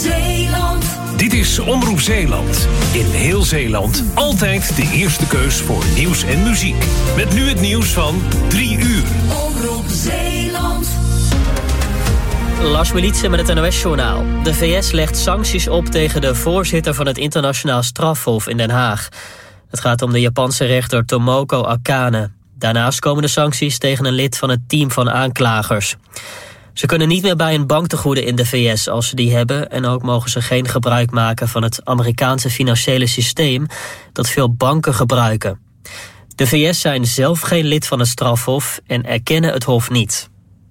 Zeeland. Dit is Omroep Zeeland. In heel Zeeland altijd de eerste keus voor nieuws en muziek. Met nu het nieuws van 3 uur. Omroep Zeeland. Lars Militsen met het NOS-journaal. De VS legt sancties op tegen de voorzitter van het internationaal strafhof in Den Haag. Het gaat om de Japanse rechter Tomoko Akane. Daarnaast komen de sancties tegen een lid van het team van aanklagers. Ze kunnen niet meer bij een banktegoeden in de VS als ze die hebben... en ook mogen ze geen gebruik maken van het Amerikaanse financiële systeem... dat veel banken gebruiken. De VS zijn zelf geen lid van het strafhof en erkennen het hof niet.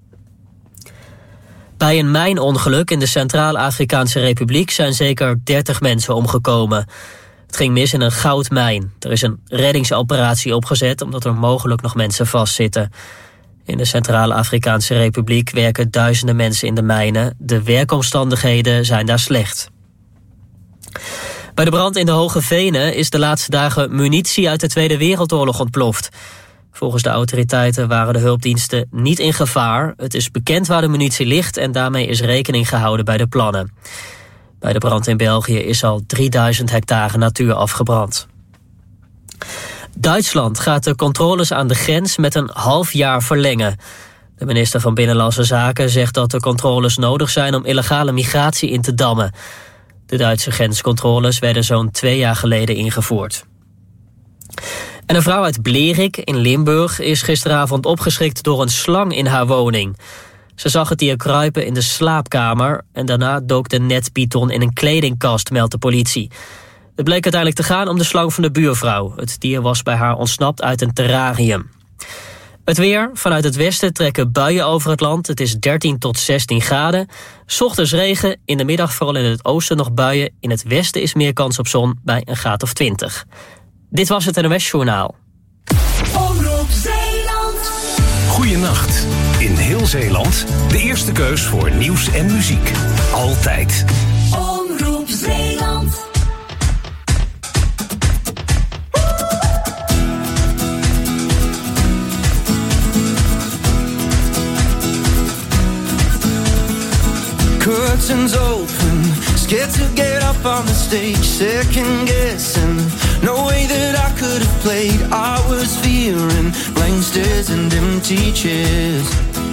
Bij een mijnongeluk in de Centraal-Afrikaanse Republiek... zijn zeker 30 mensen omgekomen. Het ging mis in een goudmijn. Er is een reddingsoperatie opgezet... omdat er mogelijk nog mensen vastzitten. In de Centraal-Afrikaanse Republiek werken duizenden mensen in de mijnen. De werkomstandigheden zijn daar slecht. Bij de brand in de Hoge Venen is de laatste dagen munitie uit de Tweede Wereldoorlog ontploft. Volgens de autoriteiten waren de hulpdiensten niet in gevaar. Het is bekend waar de munitie ligt en daarmee is rekening gehouden bij de plannen. Bij de brand in België is al 3000 hectare natuur afgebrand. Duitsland gaat de controles aan de grens met een half jaar verlengen. De minister van Binnenlandse Zaken zegt dat de controles nodig zijn om illegale migratie in te dammen. De Duitse grenscontroles werden zo'n 2 jaar geleden ingevoerd. En een vrouw uit Blerik in Limburg is gisteravond opgeschrikt door een slang in haar woning. Ze zag het dier kruipen in de slaapkamer en daarna dook de netpython in een kledingkast, meldt de politie. Het bleek uiteindelijk te gaan om de slang van de buurvrouw. Het dier was bij haar ontsnapt uit een terrarium. Het weer. Vanuit het westen trekken buien over het land. Het is 13 tot 16 graden. 's Ochtends regen. In de middag vooral in het oosten nog buien. In het westen is meer kans op zon bij een graad of 20. Dit was het NOS-journaal. Omroep Zeeland. Goeienacht. In heel Zeeland de eerste keus voor nieuws en muziek. Altijd. Omroep Zeeland. Curtains open, scared to get up on the stage, second guessing, no way that I could have played. I was fearing blank stares and empty chairs.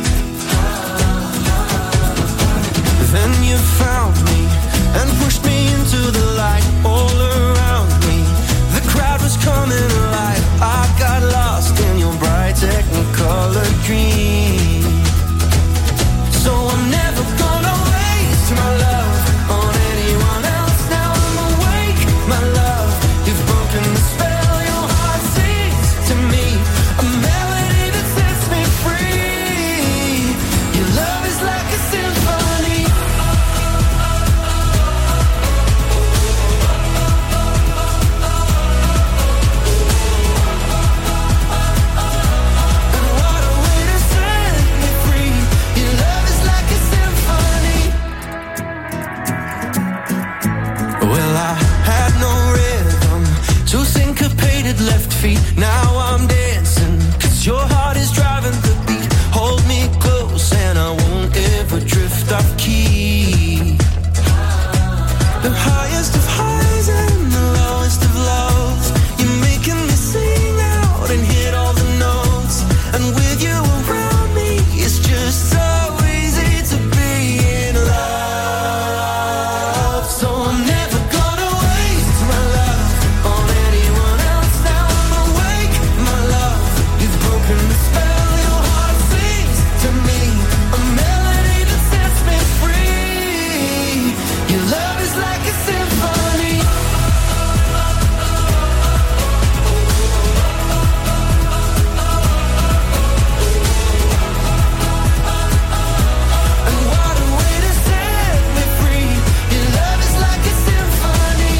Then you found me and pushed me into the light. All around me, the crowd was coming alive. I got lost in your bright technicolor dream. So I'm never gonna waste my love on anyone else. Now I'm awake, my love. You've broken the spell. Your heart sings to me a melody that sets me free. Your love is like a symphony. And what a way to set me free. Your love is like a symphony. Well, I had no rhythm, two syncopated left feet. Now I'm dancing, 'cause your heart is driving the beat. Hold me close and I won't ever drift off key. The highest of highs and the lowest of lows. You're making me sing out and hit all the notes. And with you around me, it's just so easy to be in love. So I'm never gonna waste my love on anyone else. Now I'm awake, my love. You've broken the spell. Your heart sings to me a melody that sets me free. Your love is like a symphony. And what a way to set me free. Your love is like a symphony.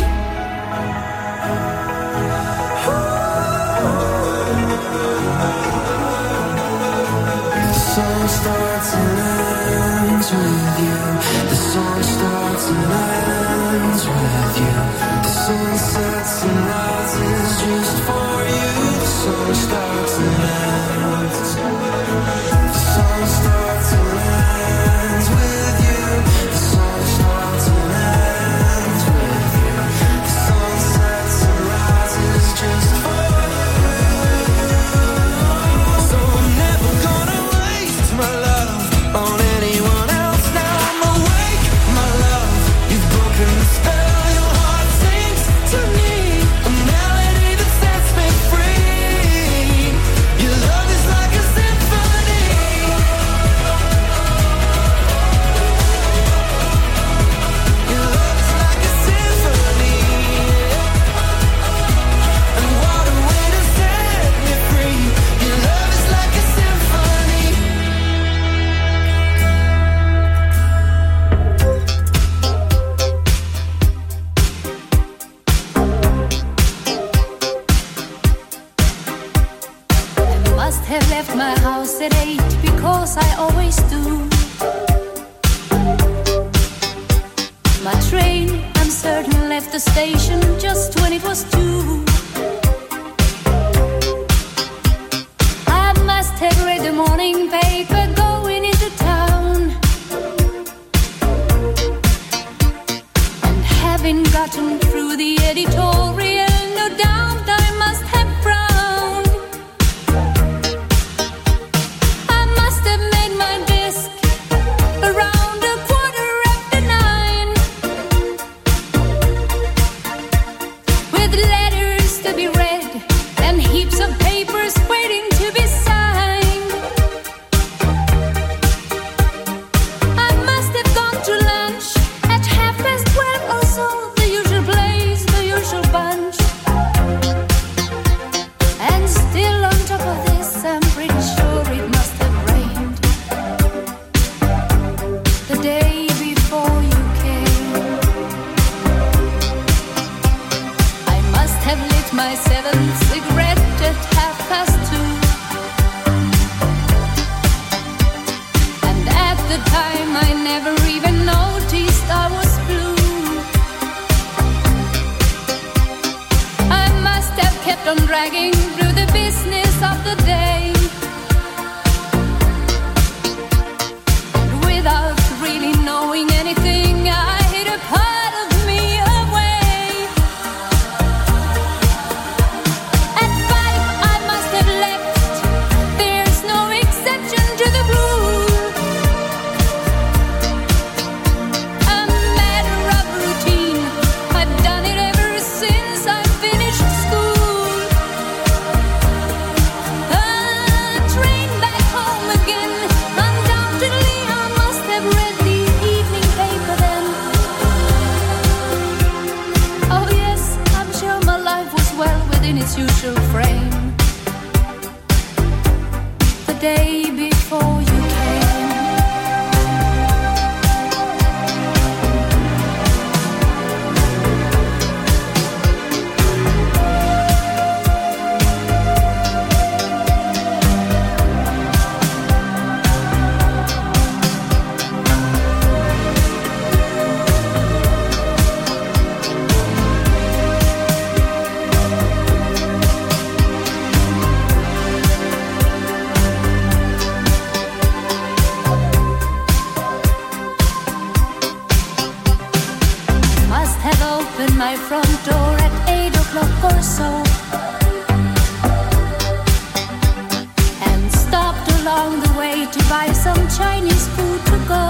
The song starts and ends with you. The song starts and ends with you. The sun sets and rises just for you. The song starts and ends. The song starts and ends with you. The song starts and ends. left the station just when it was 2. I must have read the morning paper going into town, and having gotten through the editorial, no doubt I must have frowned. I must have made my desk around 9:15, with letters to be read and heaps of papers waiting to be signed. I must have gone to lunch at 12:30 or so, the usual place, the usual bunch. And still on top of this, I'm pretty sure it must have rained the day before you came. I must have lit my 7th cigarette at 2:30, and at the time I never even noticed I was blue. I must have kept on dragging through the business of the day, and without really knowing anything, I hid a part of me away. At 5 I must have left, there's no exception to the rule. A matter of routine, I've done it ever since I finished school. A train back home again, undoubtedly I must have read the evening paper then. Oh yes, I'm sure my life was well within its usual frame the day before you came. Must have opened my front door at 8:00 or so, and stopped along the way to buy some Chinese food to go.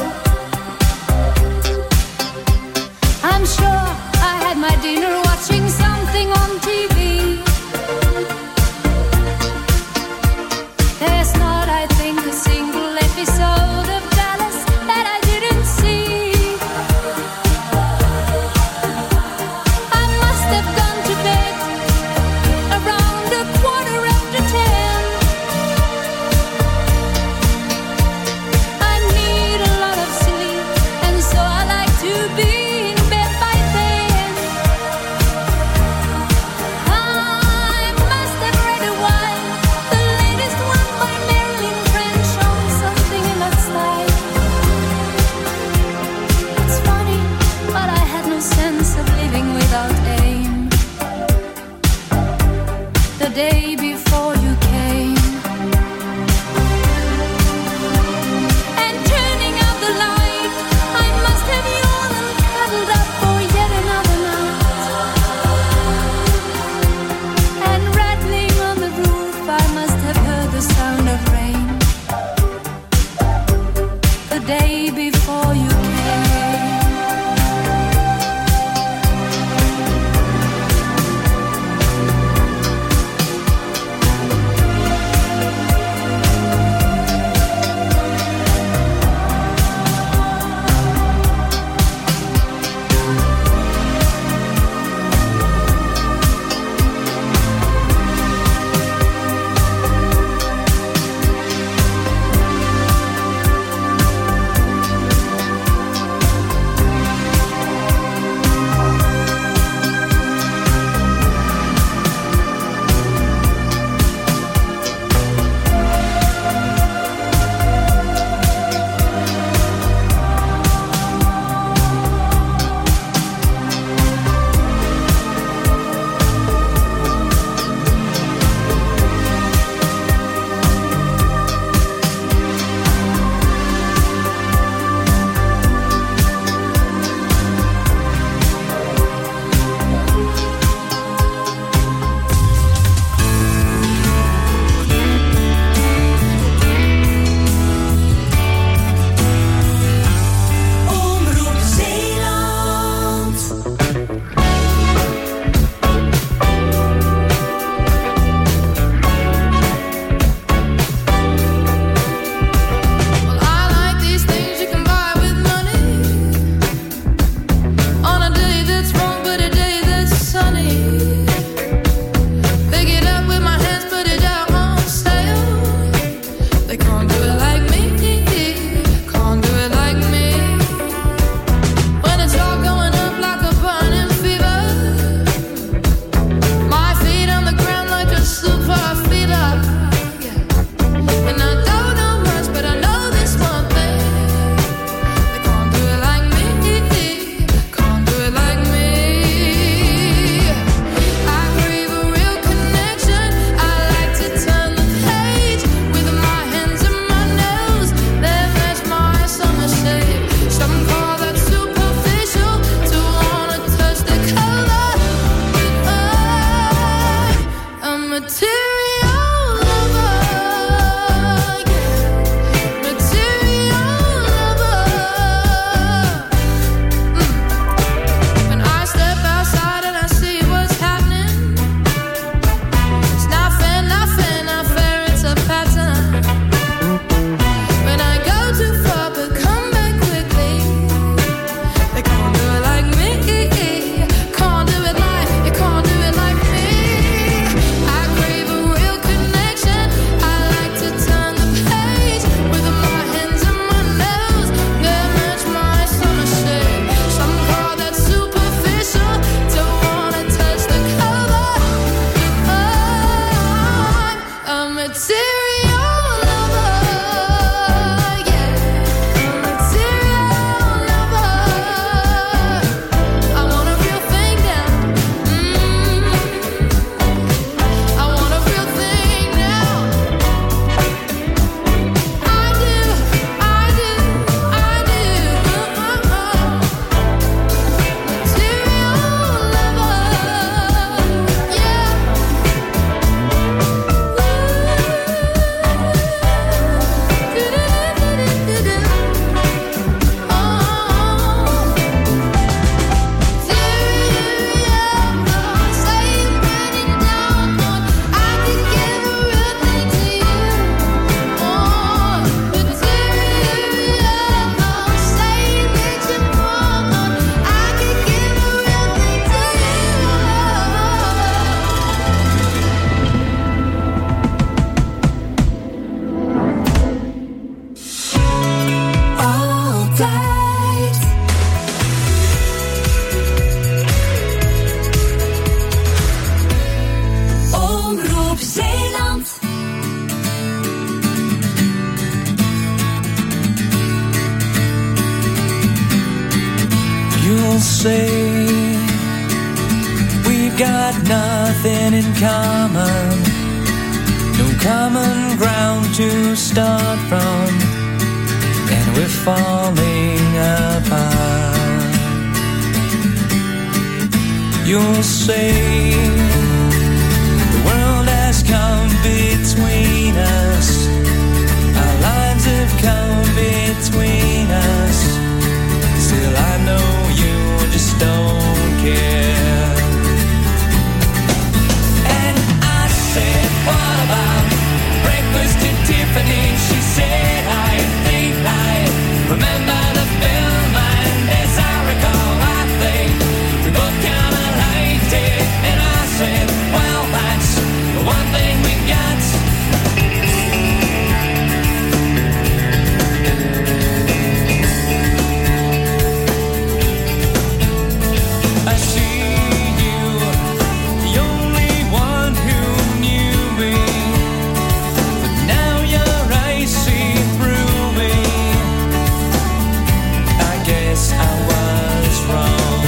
I'm sure I had my dinner watching something on TV. There's not, I think, a single episode of Dallas that I didn't see. I must have gone to bed around 10:15. I need a lot of sleep, and so I like to be in bed by then. I must have read a while, the latest one by Marilyn French, on something in that style. It's funny, but I had no sense of living without aim the day before you came. And turning out the light, I must have yawned and cuddled up for yet another night. And rattling on the roof, I must have heard the sound of rain the day before you came. You'll say we've got nothing in common, no common ground to start from, and we're falling apart. You'll say the world has come between us, our lives have come between us. Still I know you just don't care. And I said, what about breakfast at Tiffany? She said, I think I remember the film, and as I recall, I think we both kinda liked it. And I said, well, that's the one thing we got. I see you, the only one who knew me, but now your eyes see through me. I guess I was wrong.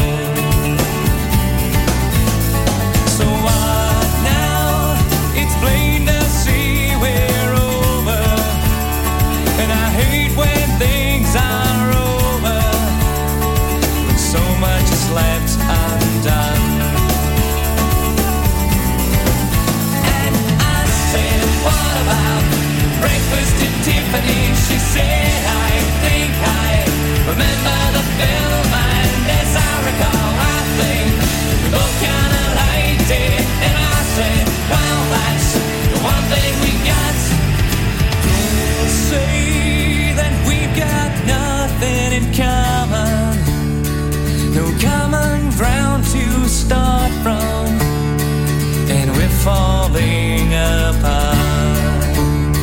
So what now? It's plain to see we're over, and I hate when things are over, when so much is left undone. And I said, what about breakfast at Tiffany? She said, I think I remember the film, and as I recall, I think we both kinda liked it. And I said, well, that's the one thing we got. You'll say that we've got nothing in common, no common ground to start from, and we're falling apart.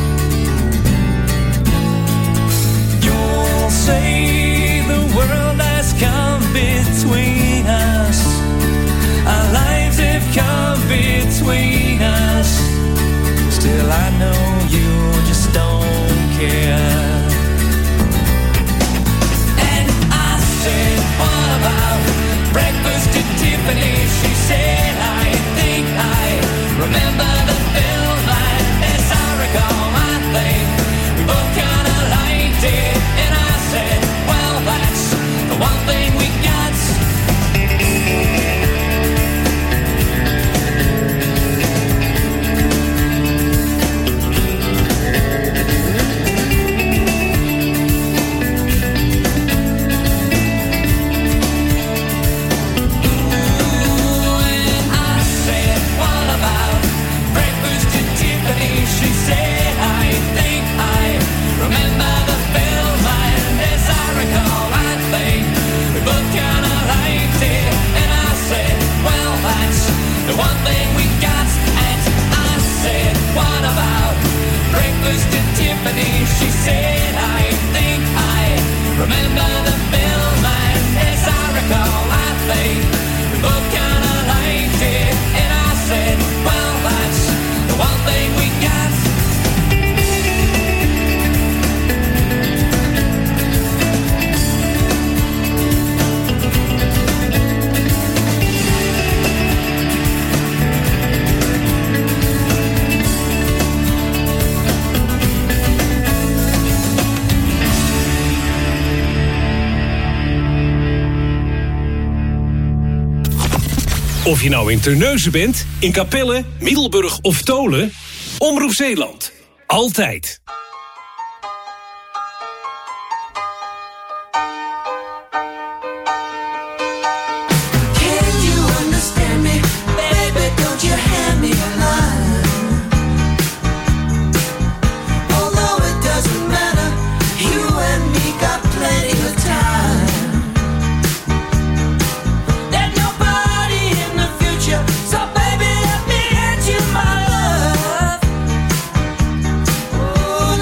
You'll say the world has come between us, our lives have come between us. Still I know you just don't care. And I said, what about breakfast at Tiffany? She said, I think I remember the film, and as I recall, I think we both kinda liked it. And I said, well, that's the one thing we got. She said, I think I remember the film, and as I recall, I think we both kinda liked it. And I said, well, that's the one thing we got. And I said, what about breakfast at Tiffany? She said, I think I remember the film, and as I recall, I think we both kinda liked it. And I said, well, that's the one thing we got. Of je nou in Terneuzen bent, in Capelle, Middelburg of Tolen, Omroep Zeeland. Altijd. Can you understand me? Baby, don't you hand me a line. Although it doesn't matter, you and me got plenty of time. There's nobody in the future, so baby, let me hand you my love. Ooh,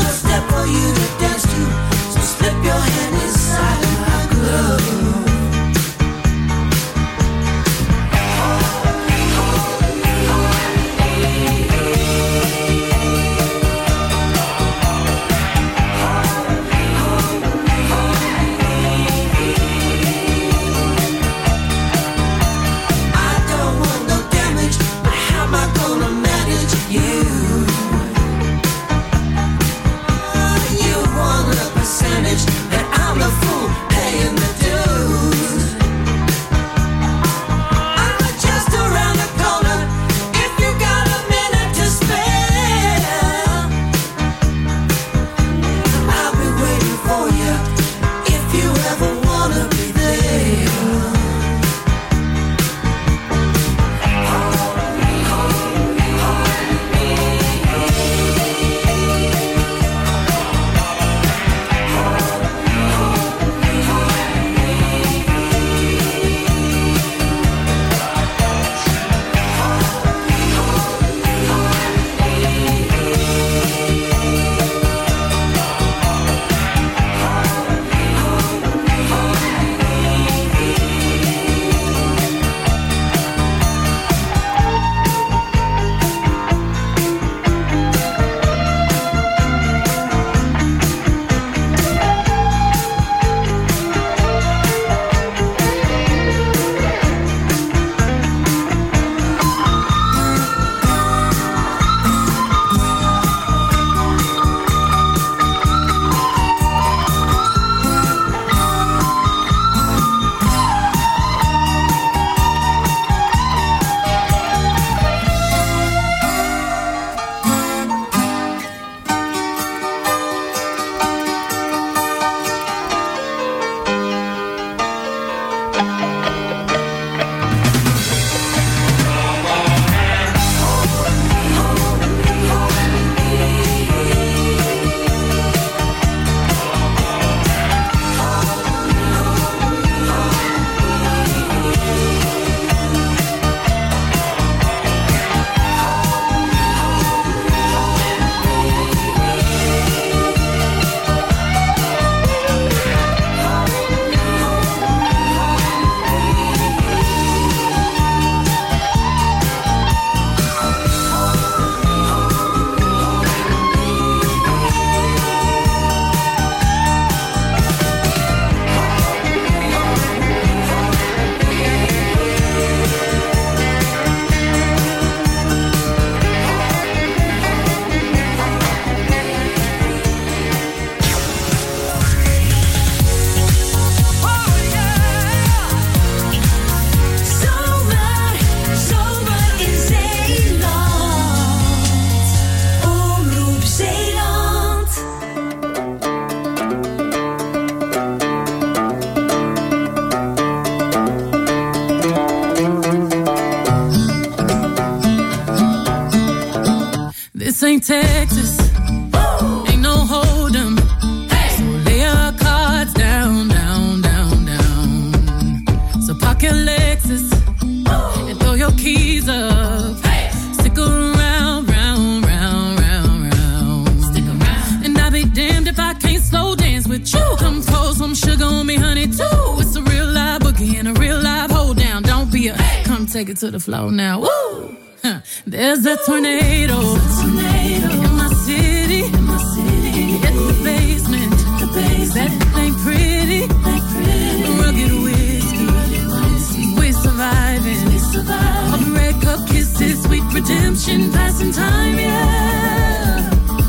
Texas. Ain't no hold 'em. So lay your cards down, down, down, down. So park your Lexus and throw your keys up. Stick around, round, round, round, round. Stick around. And I'll be damned if I can't slow dance with you. Come pour some sugar on me, honey, too. It's a real live boogie and a real live hold down. Don't be a come take it to the floor now. Woo! There's a tornado in my city. It's the basement. That ain't pretty. Rugged whiskey. We're surviving. All the red cup kisses, sweet redemption, passing time, yeah.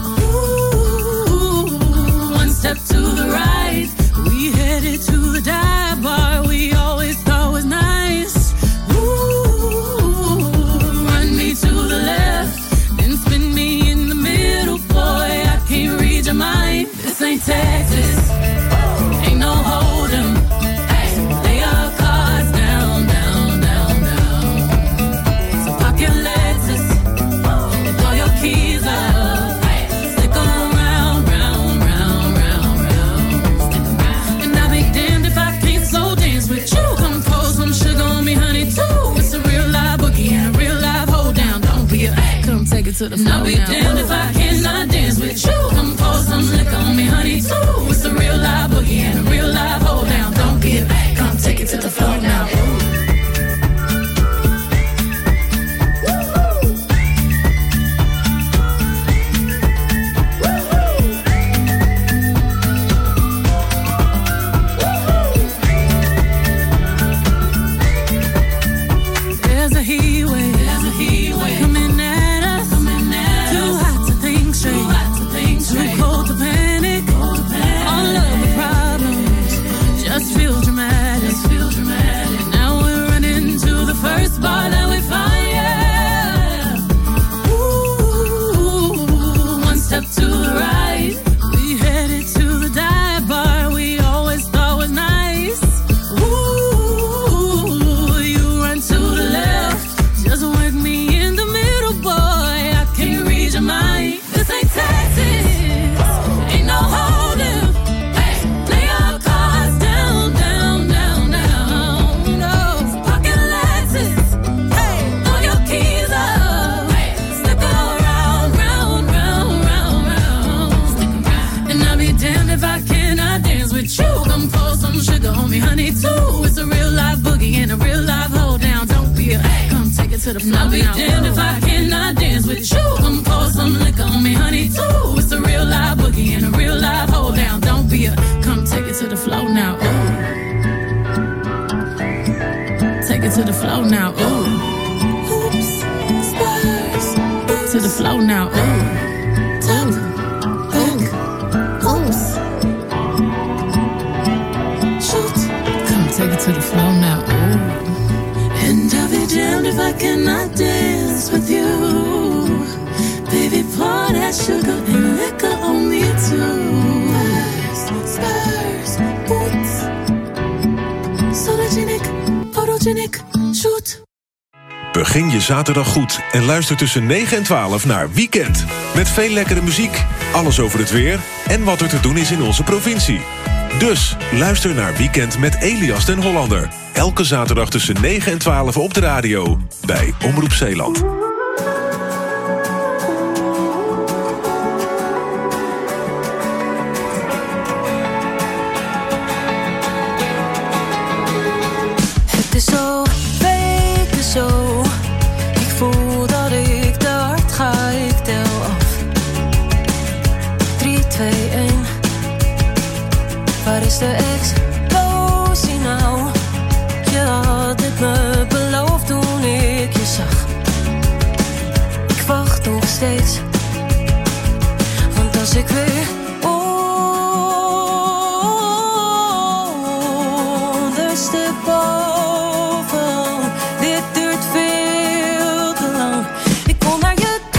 Ooh, one step to the right. We headed to the dive bar we always thought was nice. To the left, then spin me in the middle, boy. I can't read your mind. This ain't Texas, ain't no hold 'em. Lay your cards down, down, down, down. So park your Lexus and throw your keys up. Stick around, round, round, round, round. And I'll be damned if I can't slow dance with you. Come pour some sugar on me, honey, too. It's a real live boogie and a real live hold down. Come take it to the floor. I'll be damned if I cannot dance with you. Come pour some liquor on me, honey, too. It's a real live boogie and a real live hold down. Don't give, come take it to the floor now. There's a heat wave coming at us. Too hot to think straight. Too cold to panic. All of the problems just feel dramatic. Now we're running to the first bar that we find, yeah. Ooh, one step to the right. We headed to the dive bar we always thought was nice. Ooh, you run to the left. Just work me in the middle, boy. I can't read your mind. This ain't Texas, ain't no hold'em. Lay your cards down, down, down, down. No, pocket Lexus. Throw your keys up. Stick around, round, round, round, round. And I'll be damned if I cannot dance with you. Come pour some sugar on me, honey, too. It's a real live boogie and a real live hold down. Don't be a come take it to the floor. I'll be damned if I cannot dance with you. Come pour some liquor on me, honey, too. It's a real live boogie and a real live hold down. Don't be a come take it to the floor now. Ooh. Take it to the floor now. Ooh. Oops, spurs. To the floor now. Ooh. Oops. Shoot. Come take it to the floor now. Ooh. And I'll be damned if I cannot dance with you. Baby, pour that sugar and liquor on me too. Spurs, boots. Sologenic, photogenic, shoot. Begin je zaterdag goed en luister tussen 9 en 12 naar Weekend. Met veel lekkere muziek, alles over het weer en wat er te doen is in onze provincie. Dus luister naar Weekend met Elias den Hollander. Elke zaterdag tussen 9 en 12 op de radio bij Omroep Zeeland. Het is zo, weken zo. Ik voel dat ik te hard ga, ik tel af. 3, 2, 1. Waar is de explosie nou? Je had het me beloofd toen ik je zag. Ik wacht nog steeds. Want als ik weer ondersteboven, dit duurt veel te lang. Ik kon naar je toe.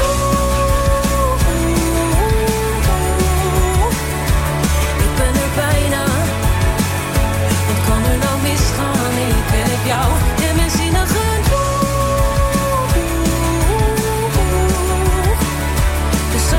Ik ben er bijna. Wat kan er nou misgaan? Ik heb jou en mijn zinnen genoeg. Dus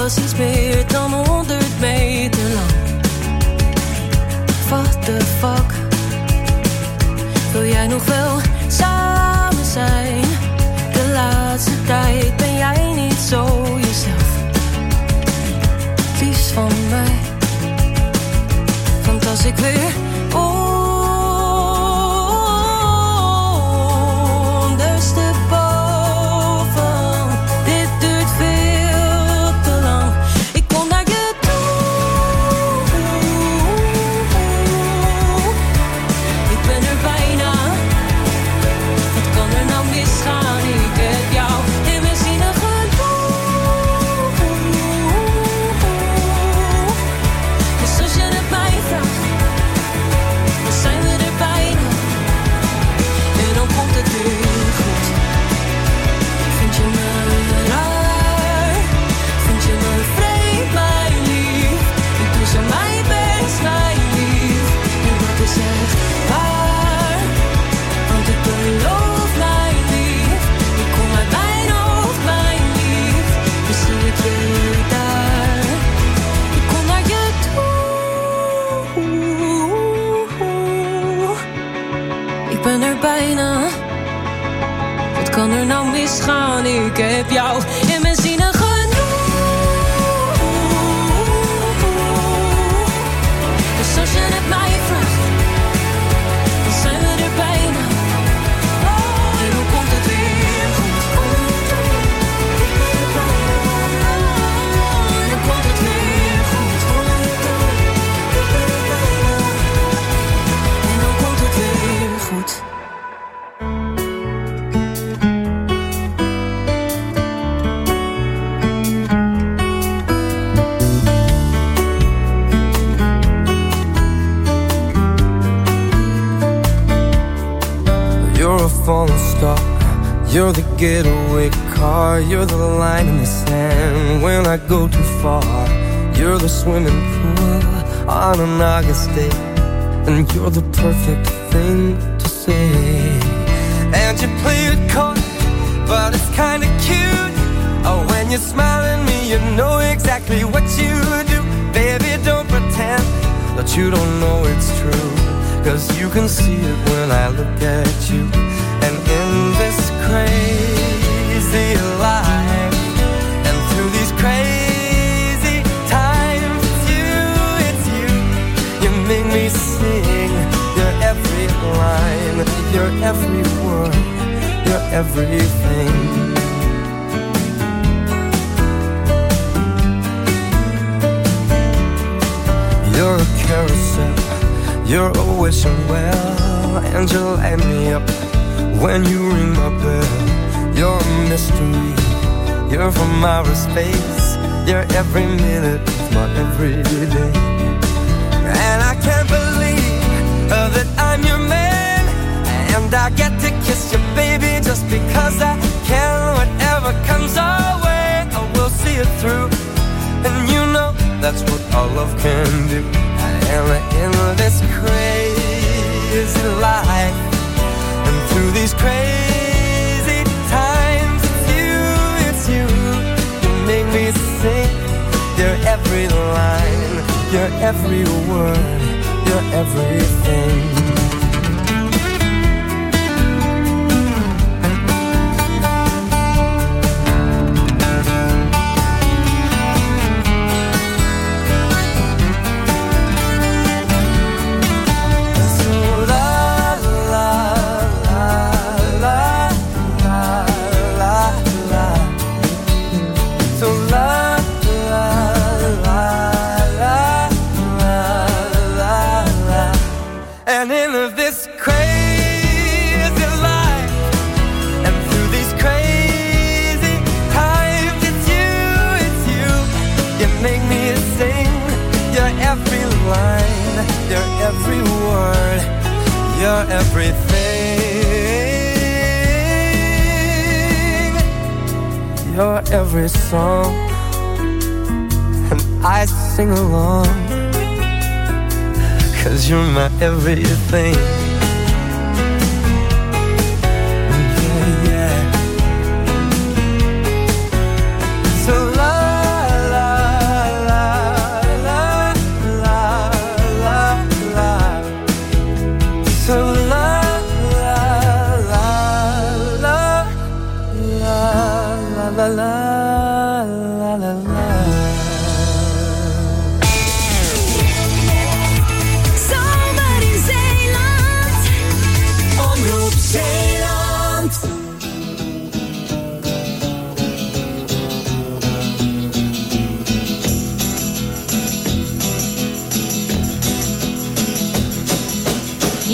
was iets meer dan 100 meter lang. What the fuck? Wil jij nog wel samen zijn? De laatste tijd ben jij niet zo jezelf. Liefst van mij. Want als ik weer ondersteboven, dit duurt veel te lang. Ik kom naar je toe. Ik ben er bijna. Wat kan er nou misgaan? Ik heb jou in mijn zinnen geloofd. Dus als je het mij vraagt, dan zijn we er bijna. En dan komt het weer goed. Vind je me raar? Vind je me vreemd, mijn lief? Ik doe zo mijn best, mijn lief. En dat is echt waar. Want ik beloof, mijn lief. Ik kom uit mijn hoofd, mijn lief. Dus zie ik je daar. Ik kom naar je toe. Ik ben er bijna. Wat kan er nou misgaan? Ik heb jou in mijn zinnen genoeg. Dus als je het mij vraagt, dan zijn we er bijna. En dan komt het weer goed. En dan komt het weer goed. En dan komt het weer goed. You're a falling star. You're the getaway car. You're the line in the sand when I go too far. You're the swimming pool on an August day. And you're the perfect thing to say. And you play it coy, but it's kinda cute. Oh, when you smile at me, you know exactly what you do. Baby, don't pretend that you don't know it's true. 'Cause you can see it when I look at you. And in this crazy life, and through these crazy times, it's you. You make me sing your every line, your every word, your everything. You're a carousel, you're a wishing well, and you light me up when you ring my bell. You're a mystery, you're from outer space. You're every minute of my everyday. And I can't believe that I'm your man, and I get to kiss you, baby, just because I can. Whatever comes our way, I will see it through. And you know that's what all love can do. And in this crazy life, and through these crazy times, it's you. You make me sing your every line, your every word, your everything. Every word, you're everything. You're every song, and I sing along. 'Cause you're my everything. Yeah, yeah. So la la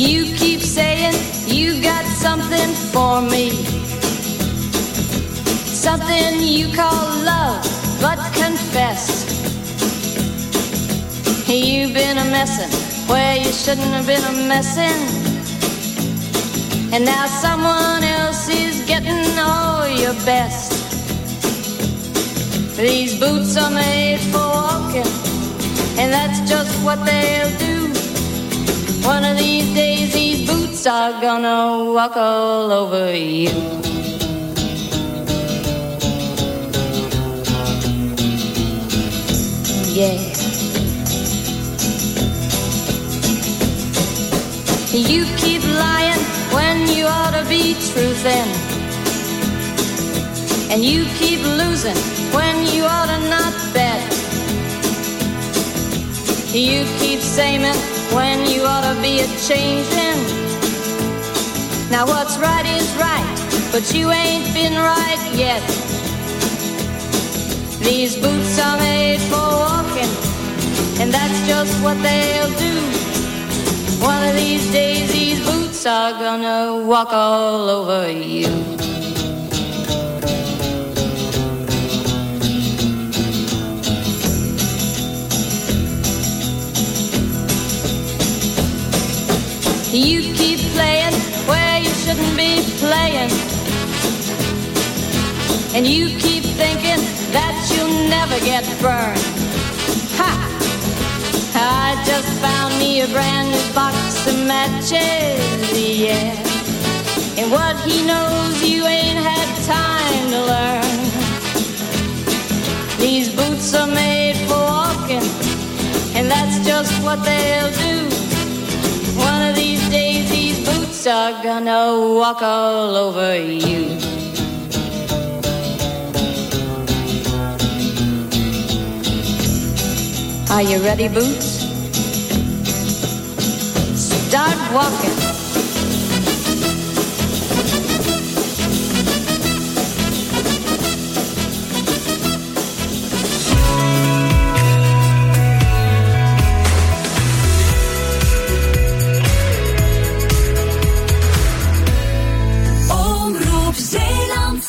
You keep saying you got something for me, something you call love, but confess you've been a messin' where you shouldn't have been a messin', and now someone else is getting all your best. These boots are made for walking, and that's just what they'll do. One of these days these boots are gonna walk all over you. Yeah. You keep lying when you ought to be truthin', and you keep losing when you ought to not bet. You keep saying when you ought to be a-changin'. Now what's right is right, but you ain't been right yet. These boots are made for walking, and that's just what they'll do. One of these days these boots are gonna walk all over you. You keep playing where you shouldn't be playing, and you keep thinking that you'll never get burned. Ha! I just found me a brand new box of matches, yeah. And what he knows you ain't had time to learn. These boots are made for walking, and that's just what they'll do. One of these days these boots are gonna walk all over you. Are you ready, boots? Start walking. Omroep Zeeland.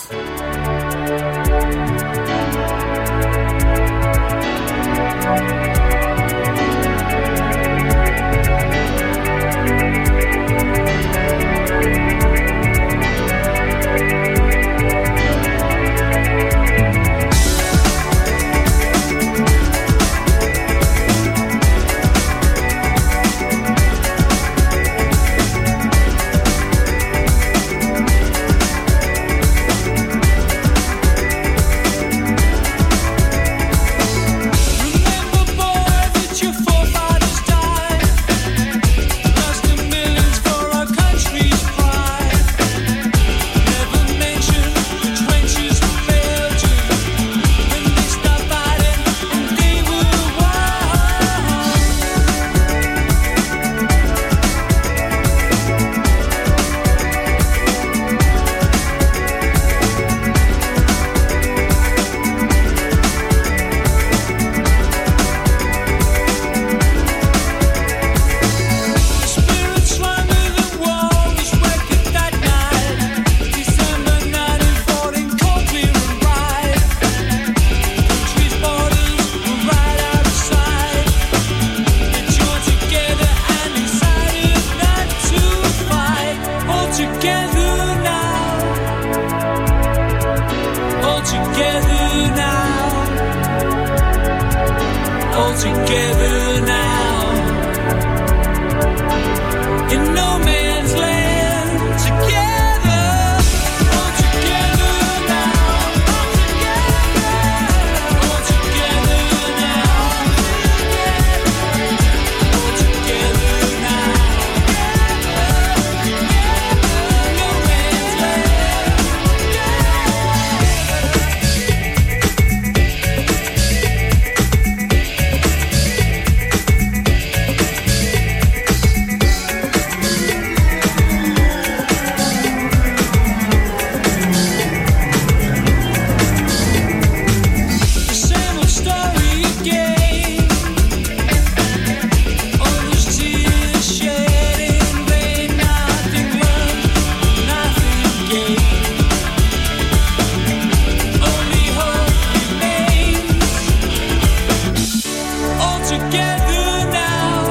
together now.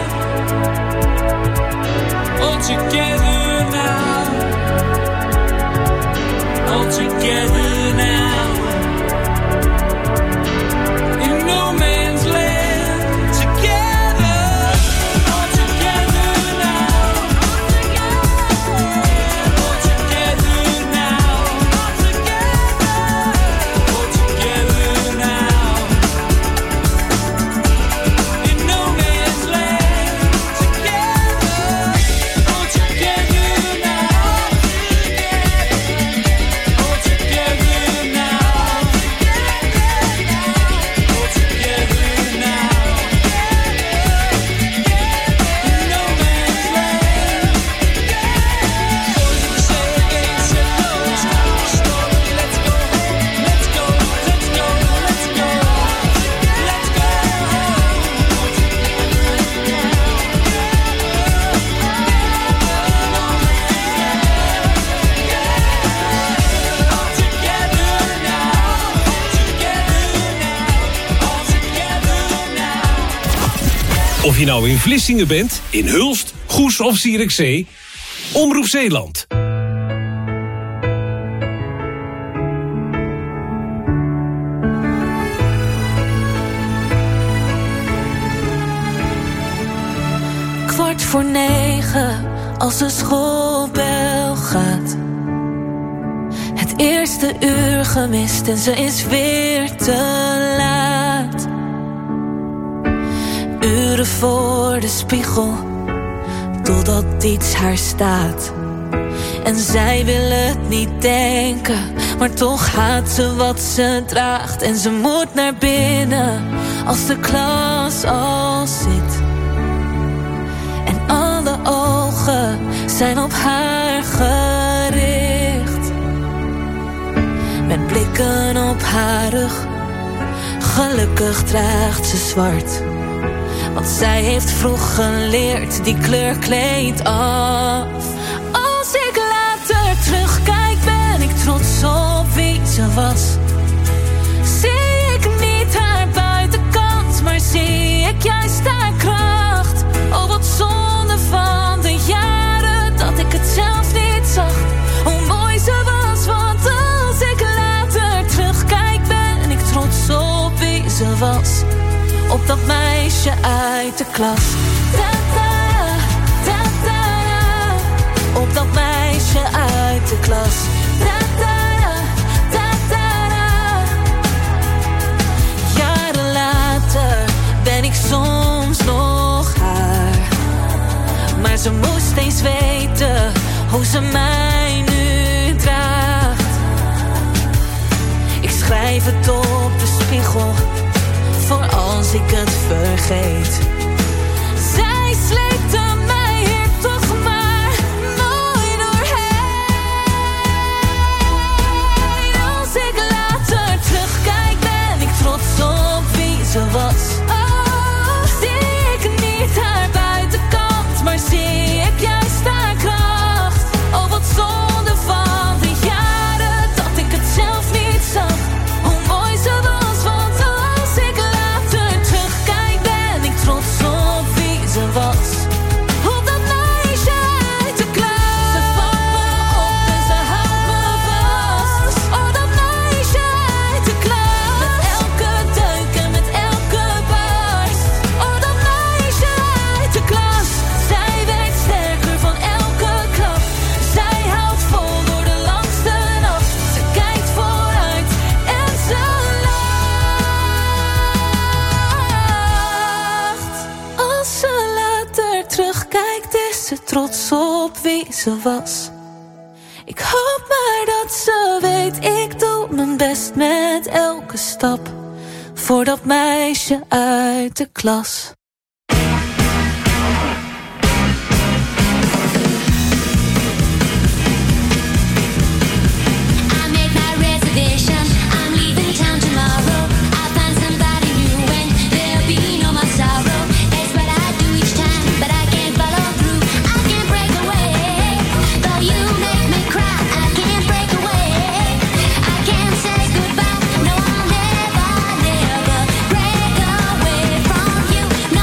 All together now. All together now. In no man's land. Together. All together now. All together now. All together now. In no man's land. Together. All together now. All together now. All together now. In no man's land. Boys say against the ghost story. Let's go home. Let's go. Let's go. Let's go. Let's go home. All together Of je nou in Vlissingen bent, in Hulst, Goes of Zierikzee. Omroep Zeeland. Kwart voor 9, als de schoolbel gaat. Het eerste uur gemist en ze is weer te laat. Uren voor de spiegel, totdat iets haar staat. En zij wil het niet denken, maar toch haat ze wat ze draagt. En ze moet naar binnen, als de klas al zit. En alle ogen zijn op haar gericht. Met blikken op haar rug, gelukkig draagt ze zwart. Want zij heeft vroeg geleerd, die kleur kleedt af. Als ik later terugkijk, ben ik trots op wie ze was. Zie ik niet haar buitenkant, maar zie ik juist haar kracht. Oh, wat zonde van de jaren, dat ik het zelf niet zag. Hoe mooi ze was, want als ik later terugkijk, ben ik trots op wie ze was. Op dat meisje uit de klas. Ta-ta, ta-ta, op dat meisje uit de klas. Ta-ta, ta-ta, jaren later ben ik soms nog haar. Maar ze moest eens weten hoe ze mij nu draagt. Ik schrijf het op de spiegel, voor als ik het vergeet. Zij sleepte mij hier toch maar mooi doorheen. Als ik later terugkijk, ben ik trots op wie ze was. Oh, zie ik niet haar buitenkant, maar zie ik juist haar kracht. Oh, wat zonde van de jaren, dat ik het zelf niet zag. Hoe mooi ze was, want als ik later terugkijk, ben ik trots op wie ze was. Op dat meisje uit de klas. Ze vangt me op en ze houdt me vast. Oh, dat meisje uit de klas. Met elke deuk en met elke barst. Oh, dat meisje uit de klas. Zij weet sterker van elke klap. Zij houdt vol door de langste nacht. Ze kijkt vooruit en ze lacht. Als ze later terugkijkt, is ze trots op wie ze was. Ik hoop maar dat ze weet, ik doe mijn best met elke stap. Voor dat meisje uit de klas. I made my reservation. I'm leaving town tomorrow. I'll find somebody new and there'll be no more sorrow. It's what I do each time, but I can't follow through. I can't break away. Though you make me cry, I can't break away. I can't say goodbye. No, I'll never, never break away from you. No,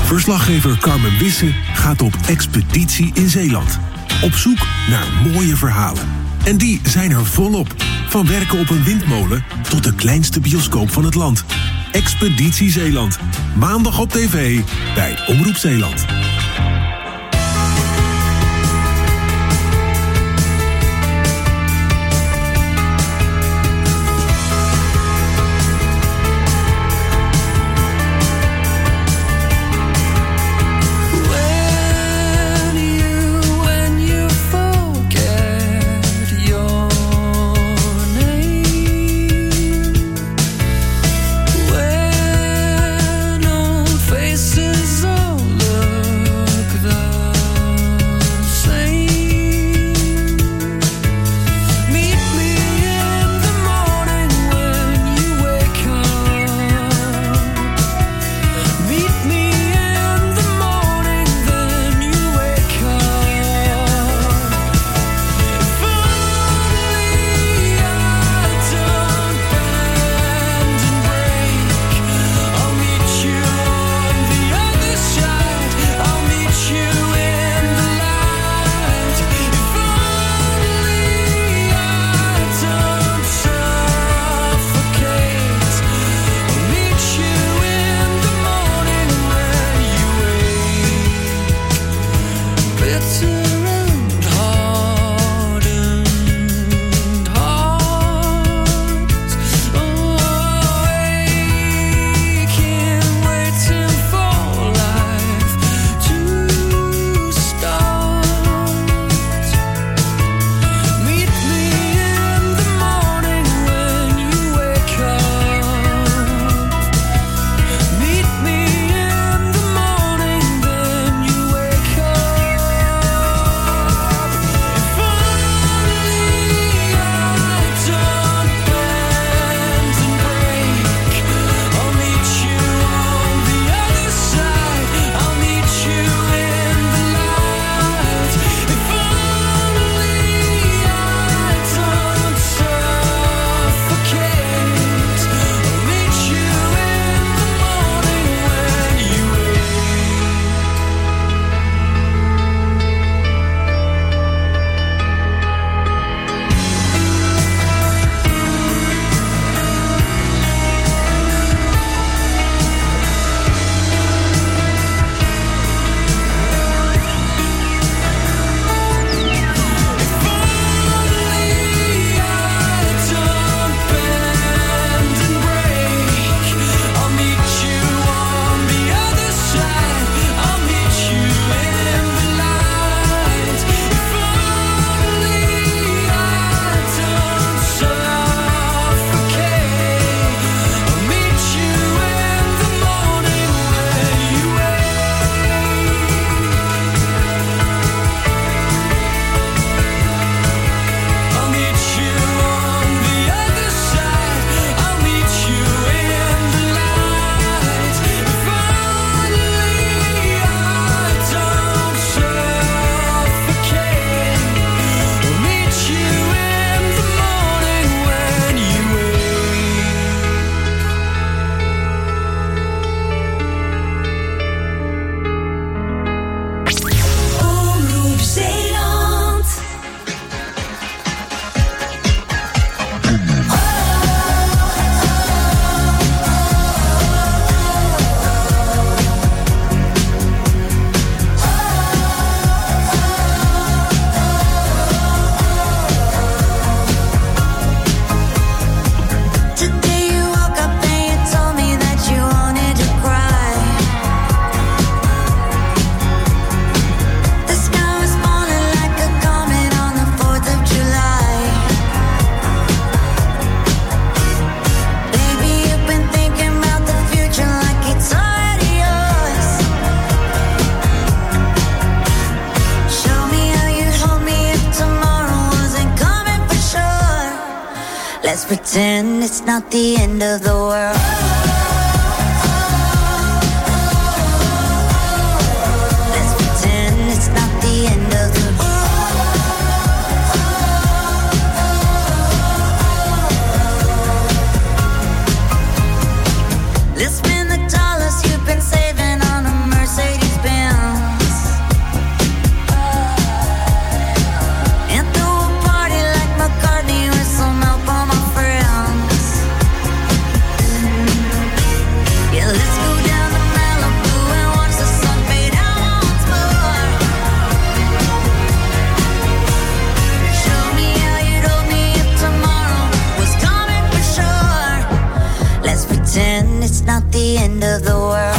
Verslaggever Carmen Wisse gaat op expeditie in Zeeland. Op zoek naar mooie verhalen. En die zijn er volop. Van werken op een windmolen tot de kleinste bioscoop van het land. Expeditie Zeeland. Maandag op tv bij Omroep Zeeland. Let's pretend it's not the end of the world. Let's pretend it's not the end of the world. Let's spend the dollars you've been saving on a Mercedes. not the end of the world.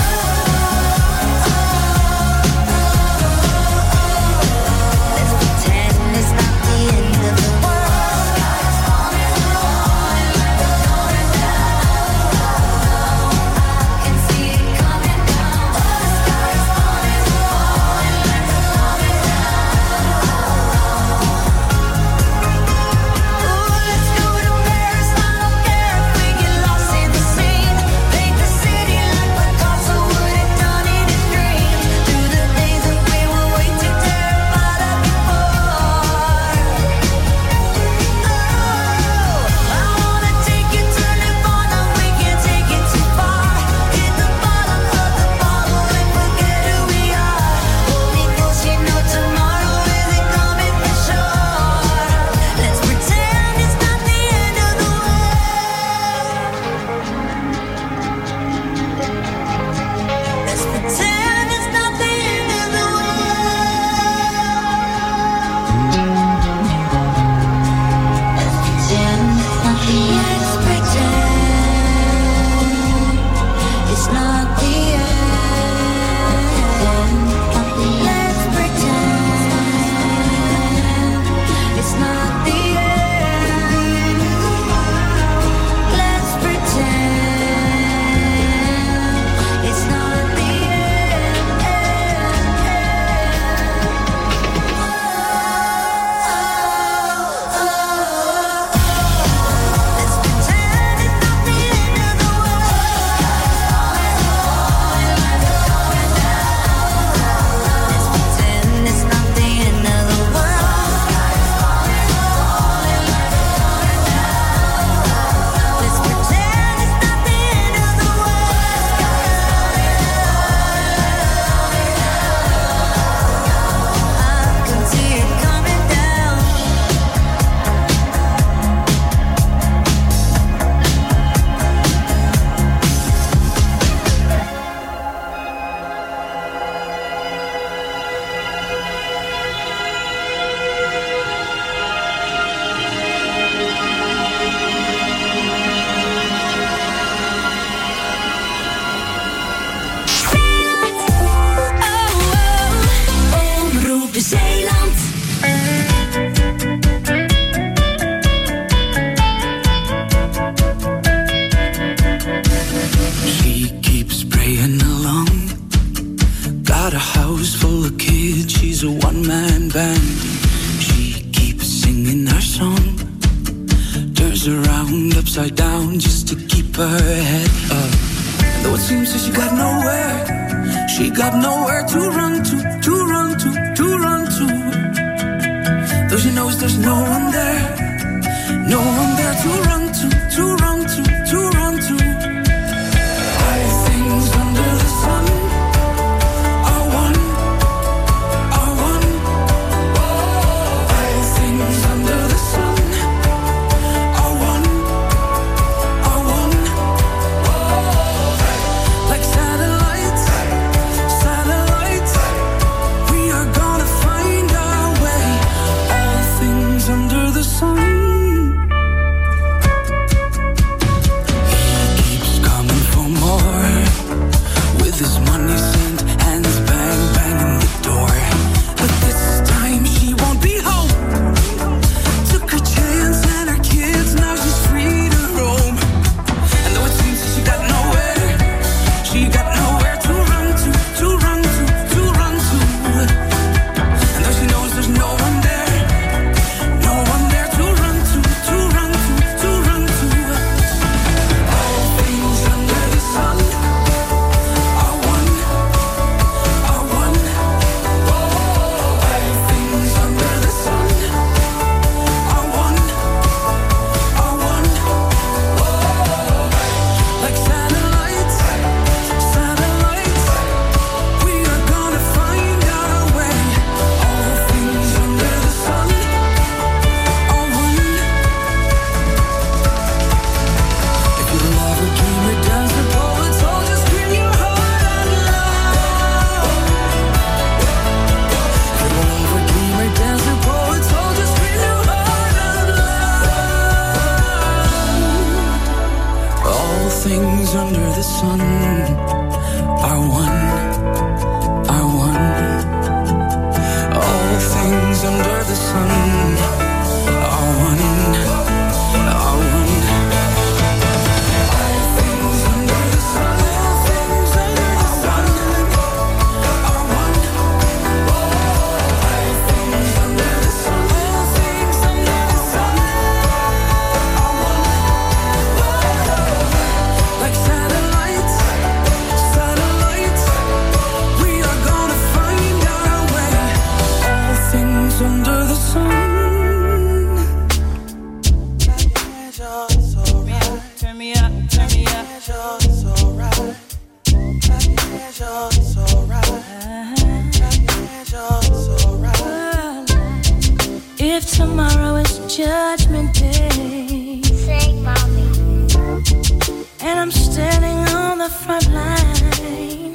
tomorrow is Judgment Day. Sing, mommy. And I'm standing on the front line.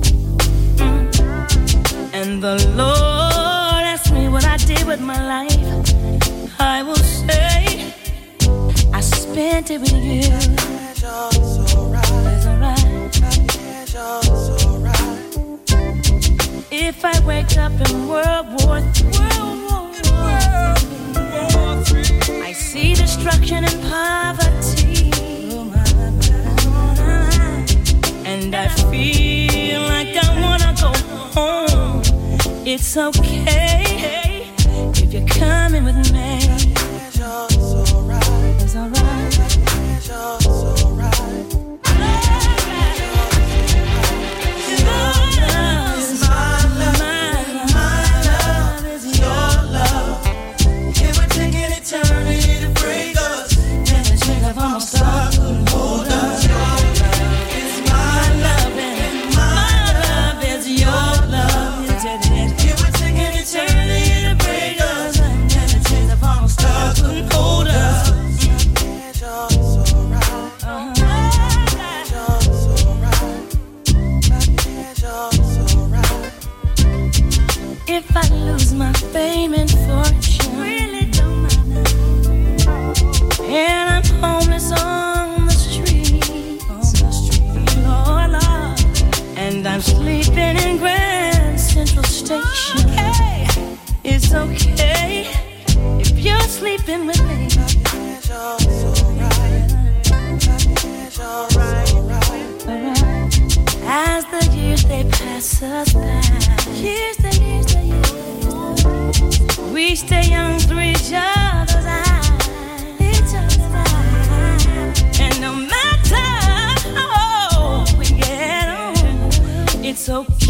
And the Lord asked me what I did with my life. I will say I spent it with you. It's alright. If I wake up in World War III, I see destruction and poverty, and I feel like I wanna go home. It's okay if you're coming with me. It's alright. It's alright. If I lose my fame and fortune, really don't matter. And I'm homeless on the street, Lord, Lord. And I'm sleeping in Grand Central Station. Okay. It's okay if you're sleeping with me. As the years they pass us by, we stay young through each other's eyes. And no matter how we get on, it's okay